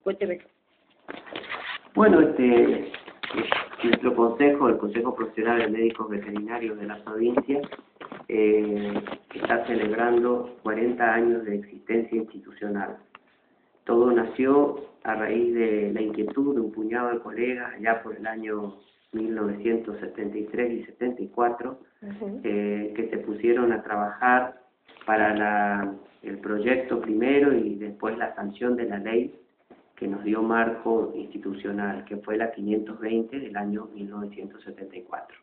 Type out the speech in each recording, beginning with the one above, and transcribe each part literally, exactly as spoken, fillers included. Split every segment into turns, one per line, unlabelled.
Bueno, este, nuestro consejo, el Consejo Profesional de Médicos Veterinarios de la provincia, eh, está celebrando cuarenta años de existencia institucional. Todo nació a raíz de la inquietud de un puñado de colegas allá por el año mil novecientos setenta y tres y setenta y cuatro, uh-huh. eh, que se pusieron a trabajar para la, el proyecto primero y después la sanción de la ley que nos dio marco institucional, que fue la quinientos veinte del año mil novecientos setenta y cuatro.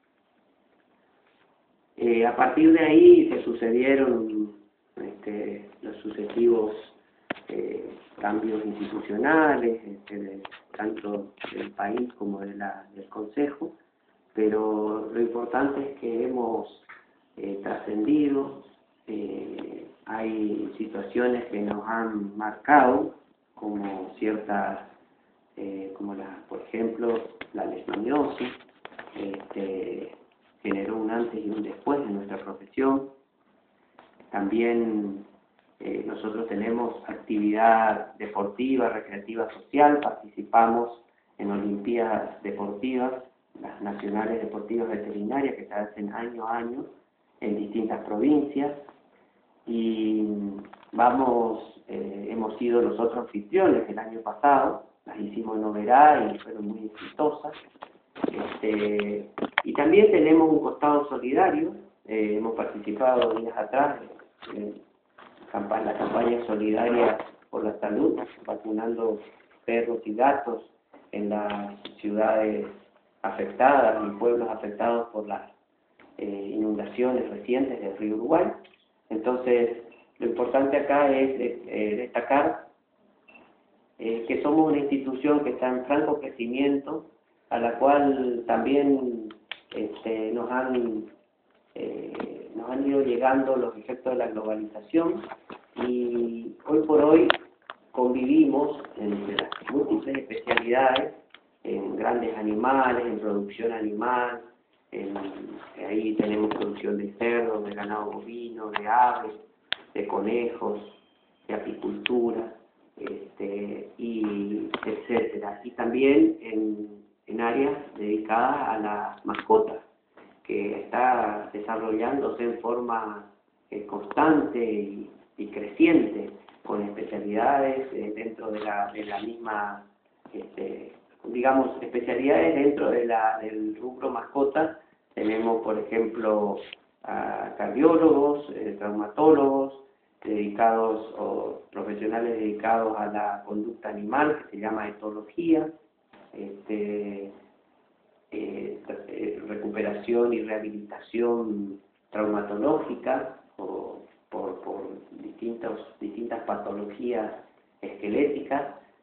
Eh, a partir de ahí se sucedieron este, los sucesivos eh, cambios institucionales, este, de, tanto del país como de la, del Consejo, pero lo importante es que hemos eh, trascendido, eh, hay situaciones que nos han marcado, como ciertas, eh, como la, por ejemplo, la leishmaniosis, este, generó un antes y un después en nuestra profesión. También eh, nosotros tenemos actividad deportiva, recreativa, social, participamos en olimpiadas deportivas, las nacionales deportivas veterinarias que se hacen año a año en distintas provincias, y vamos, eh, hemos sido nosotros anfitriones el año pasado, las hicimos en Oberá y fueron muy exitosas. Este, y también tenemos un costado solidario, eh, hemos participado días atrás en campaña, la campaña solidaria por la salud, vacunando perros y gatos en las ciudades afectadas y pueblos afectados por las eh, inundaciones recientes del río Uruguay. Entonces, lo importante acá es eh, destacar eh, que somos una institución que está en franco crecimiento, a la cual también este, nos han eh, nos han ido llegando los efectos de la globalización, y hoy por hoy convivimos entre las múltiples especialidades, en grandes animales, en producción animal, en, ahí tenemos producción de cerdos, de ganado bovino, de aves, de conejos, de apicultura, este, y etcétera. Y también en, en áreas dedicadas a las mascotas, que está desarrollándose en forma eh, constante y, y creciente, con especialidades eh, dentro de la, de la misma, este, digamos, especialidades dentro de la, del rubro mascota. Tenemos, por ejemplo, a cardiólogos, eh, traumatólogos, dedicados o profesionales dedicados a la conducta animal, que se llama etología, este, eh, eh, recuperación y rehabilitación traumatológica o por, por distintos, distintas patologías esqueléticas,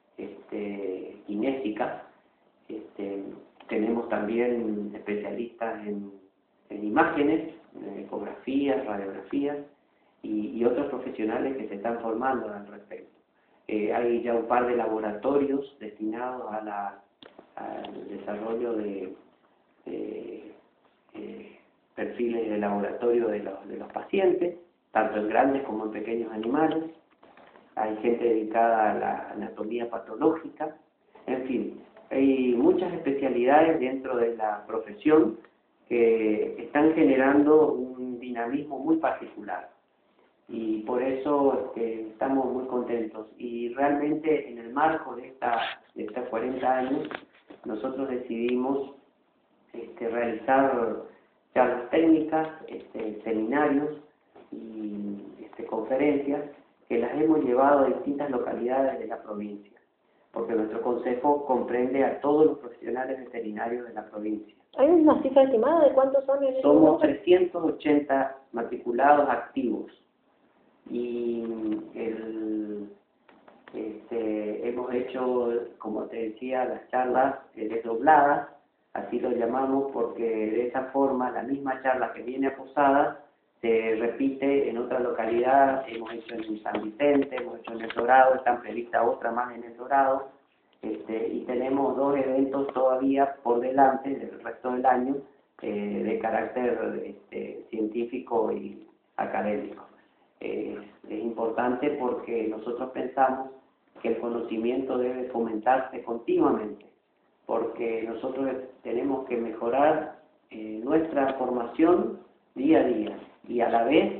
este, kinésicas. Este, tenemos también especialistas en, en imágenes, en ecografías, radiografías, y, y otros profesionales que se están formando al respecto. Eh, hay ya un par de laboratorios destinados a la, al desarrollo de, de eh, perfiles de laboratorio de los, de los pacientes, tanto en grandes como en pequeños animales. Hay gente dedicada a la anatomía patológica, en fin, hay muchas especialidades dentro de la profesión que están generando un dinamismo muy particular, y por eso este, estamos muy contentos. Y realmente en el marco de, esta, de estos cuarenta años nosotros decidimos este, realizar charlas técnicas, este, seminarios y este, conferencias que las hemos llevado a distintas localidades de la provincia, porque nuestro consejo comprende a todos los profesionales veterinarios de la provincia.
¿Hay una cifra estimada de cuántos son en este
Somos
momento?
trescientos ochenta matriculados activos, y el, este, hemos hecho, como te decía, las charlas eh, desdobladas, así lo llamamos, porque de esa forma la misma charla que viene a Posadas se repite en otra localidad. Hemos hecho en San Vicente, hemos hecho en El Dorado, están previstas otras más en El Dorado, este, y tenemos dos eventos todavía por delante del resto del año eh, de carácter este, científico y académico. Eh, es importante porque nosotros pensamos que el conocimiento debe fomentarse continuamente, porque nosotros tenemos que mejorar eh, nuestra formación día a día y a la vez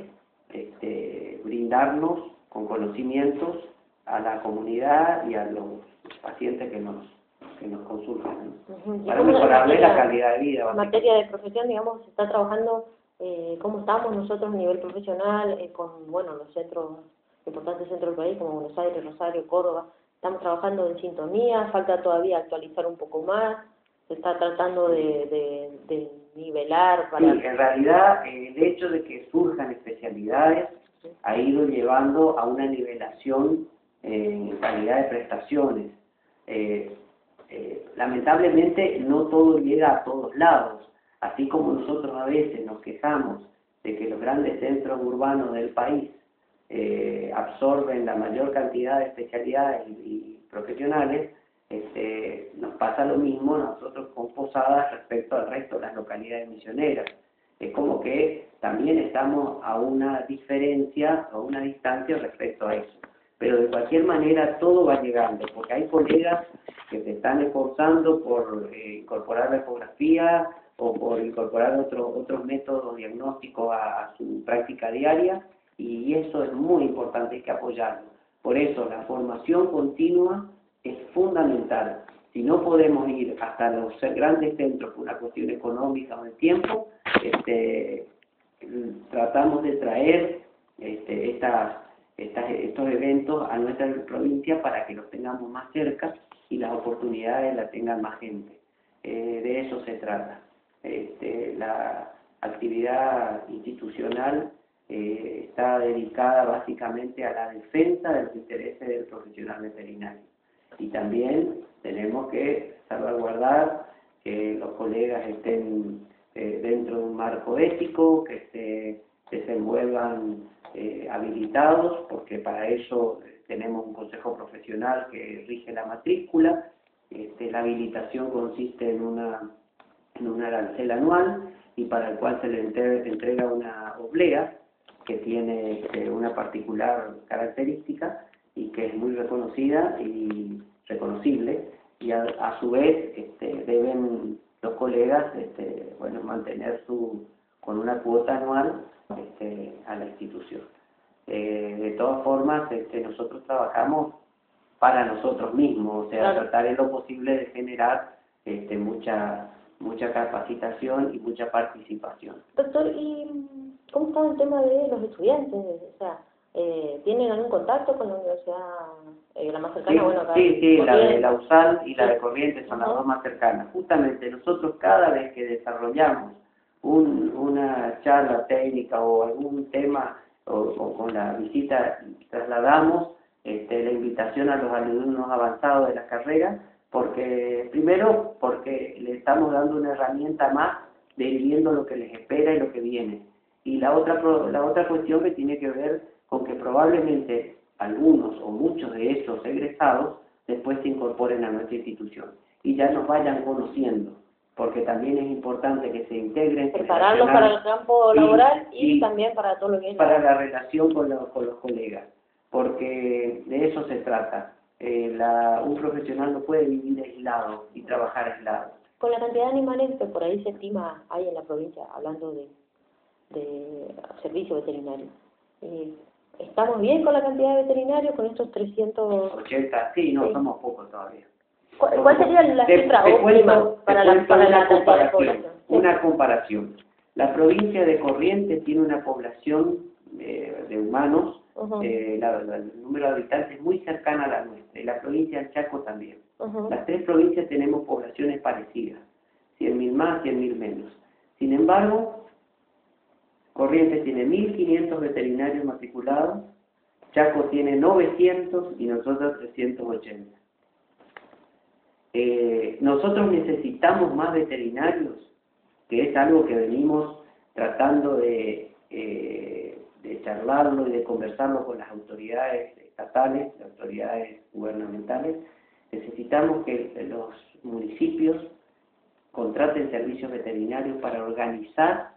este, brindarnos con conocimientos a la comunidad y a los pacientes que nos, que nos consultan, ¿no?
Uh-huh.
Para mejorarle la calidad de vida.
En materia de profesión, digamos, se está trabajando, eh, ¿cómo estamos nosotros a nivel profesional eh, con, bueno, los centros, importantes centros del país como Buenos Aires, Rosario, Córdoba? ¿Estamos trabajando en sintonía? ¿Falta todavía actualizar un poco más? ¿Se está tratando de, de, de nivelar para...?
Sí, en realidad el hecho de que surjan especialidades ha ido llevando a una nivelación en calidad de prestaciones. Eh, eh, lamentablemente no todo llega a todos lados, así como nosotros a veces nos quejamos de que los grandes centros urbanos del país eh, absorben la mayor cantidad de especialidades y, y profesionales, este, nos pasa lo mismo nosotros con Posadas respecto al resto de las localidades misioneras. Es como que también estamos a una diferencia, a una distancia respecto a eso. Pero de cualquier manera todo va llegando, porque hay colegas que se están esforzando por eh, incorporar la ecografía o por incorporar otro, otros métodos diagnósticos a, a su práctica diaria, y eso es muy importante, hay que apoyarlo. Por eso la formación continua es fundamental. Si no podemos ir hasta los grandes centros por una cuestión económica o de tiempo, este, tratamos de traer este, estas, estas, estos eventos a nuestra provincia para que los tengamos más cerca y las oportunidades las tengan más gente. Eh, de eso se trata. Este, la actividad institucional eh, está dedicada básicamente a la defensa de los intereses del profesional veterinario. Y también tenemos que salvaguardar que los colegas estén eh, dentro de un marco ético, que se desenvuelvan eh, habilitados, porque para eso tenemos un consejo profesional que rige la matrícula. Este, la habilitación consiste en una, en un arancel anual y para el cual se le entrega una oblea que tiene este, una particular característica y que es muy reconocida y reconocible, y a, a su vez este, deben los colegas este, bueno, mantener su con una cuota anual este, a la institución. Eh, de todas formas, este, nosotros trabajamos para nosotros mismos, o sea,
claro,
tratar en lo posible de generar este, mucha mucha capacitación y mucha participación.
Doctor, ¿y cómo está el tema de los estudiantes? O sea, eh, ¿tienen algún contacto con la universidad eh, la más cercana?
Sí,
Bueno, acá
sí, sí, la de la U S A L y la
sí.
de Corrientes son las
Uh-huh.
dos más cercanas. Justamente nosotros cada vez que desarrollamos un, una charla técnica o algún tema o, o con la visita trasladamos este, la invitación a los alumnos avanzados de la carrera, porque primero porque le estamos dando una herramienta más de ir viendo lo que les espera y lo que viene. Y la otra, la otra cuestión que tiene que ver con que probablemente algunos o muchos de esos egresados después se incorporen a nuestra institución y ya nos vayan conociendo, porque también es importante que se integren,
prepararlos para el campo laboral y,
y, y
también para todo lo que es
para
la...
la relación con los, con los colegas, porque de eso se trata. Eh, la, un profesional no puede vivir aislado y trabajar aislado.
Con la cantidad de animales que por ahí se estima hay en la provincia, hablando de, de servicio veterinario, eh, ¿estamos bien con la cantidad de veterinarios, con estos trescientos
ochenta, sí, no,
sí.
somos pocos todavía.
¿Cuál, ¿Cuál sería la
te,
cifra
te
óptima
cuento,
para
te
la, para
una
la cantidad de
comparación,
población?
una comparación. La provincia de Corrientes tiene una población eh, de humanos,
Uh-huh.
eh, la, la, el número de habitantes muy cercana a la nuestra, y la provincia del Chaco también.
Uh-huh.
Las tres provincias tenemos poblaciones parecidas, cien mil más, cien mil menos. Sin embargo, Corrientes tiene mil quinientos veterinarios matriculados, Chaco tiene novecientos y nosotros trescientos ochenta. Eh, nosotros necesitamos más veterinarios, que es algo que venimos tratando de, eh, de charlarlo y de conversarlo con las autoridades estatales, las autoridades gubernamentales. Necesitamos que los municipios contraten servicios veterinarios para organizar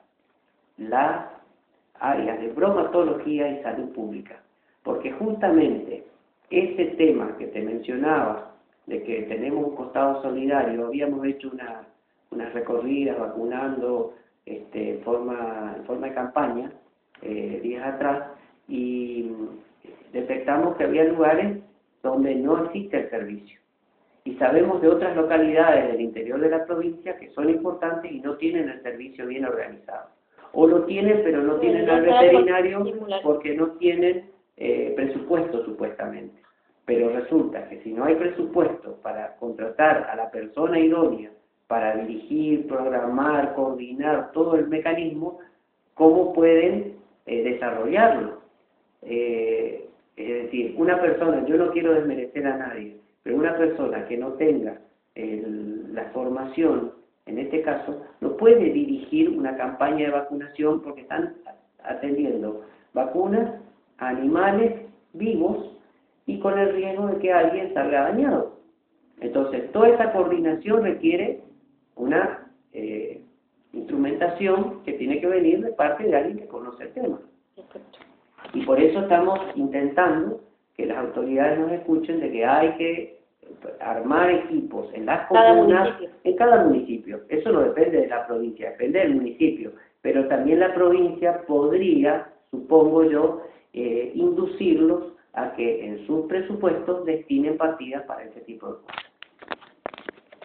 las áreas de bromatología y salud pública, porque justamente ese tema que te mencionaba, de que tenemos un costado solidario, habíamos hecho una, unas recorridas vacunando este, en, forma, en forma de campaña, eh, días atrás, y detectamos que había lugares donde no existe el servicio. Y sabemos de otras localidades del interior de la provincia que son importantes y no tienen el servicio bien organizado. O lo tienen, pero no tienen al veterinario porque no tienen eh, presupuesto supuestamente. Pero resulta que si no hay presupuesto para contratar a la persona idónea para dirigir, programar, coordinar todo el mecanismo, ¿cómo pueden eh, desarrollarlo? Eh, es decir, una persona, yo no quiero desmerecer a nadie, pero una persona que no tenga el, la formación, en este caso, no puede dirigir una campaña de vacunación porque están atendiendo vacunas a animales vivos y con el riesgo de que alguien salga dañado. Entonces, toda esa coordinación requiere una eh, instrumentación que tiene que venir de parte de alguien que conoce el tema. Y por eso estamos intentando que las autoridades nos escuchen de que hay que armar equipos en las comunas, en cada municipio. Eso no depende de la provincia, depende del municipio. Pero también la provincia podría, supongo yo, eh, inducirlos a que en sus presupuestos destinen partidas para ese tipo de cosas.